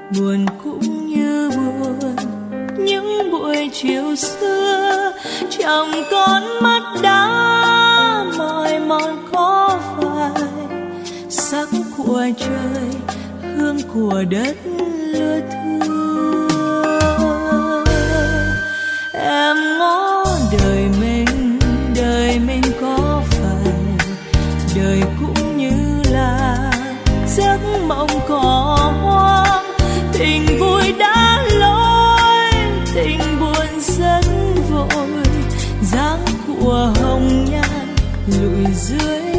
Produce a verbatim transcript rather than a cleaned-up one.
buồn cũng như buồn những buổi chiều xưa, chẳng con mắt đã mỏi mòn có phải sắc của trời hương của đất lưa thưa. Em ngó đời mình, đời mình có phải đời cũng như là giấc mộng cỏ hoang, tình vui đã lối tình buồn rất vội, dáng của hồng nhan lụi dưới